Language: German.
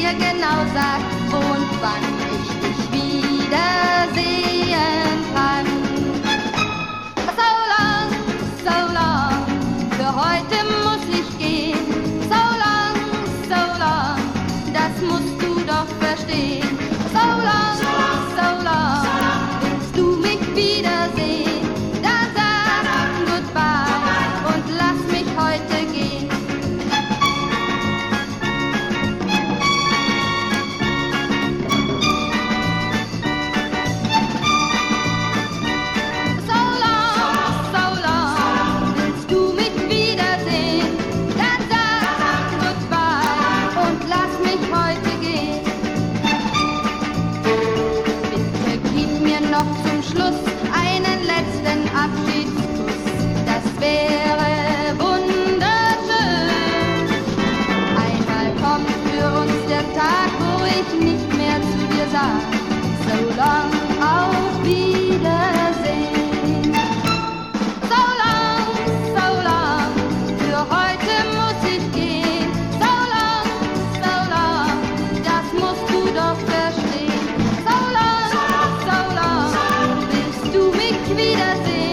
mir genau sagt, wo und wann ich dich wiedersehen kann. So long, für heute muss ich gehen. So long, das musst du doch verstehen. So long, willst du mich wiedersehen? Dann sag goodbye und lass mich heute gehen. So long, willst du mich wiedersehen? Dann sag goodbye und lass mich heute gehen. Bitte gib mir noch zum Schluss einen letzten Abschiedskuss. Das wäre wunderschön. Einmal kommt für uns der Tag, wo ich nicht mehr zu dir sag, so long, auf Wiedersehen. So long, für heute muss ich gehen. So long, das musst du doch verstehen. So long, willst du mich wiedersehen?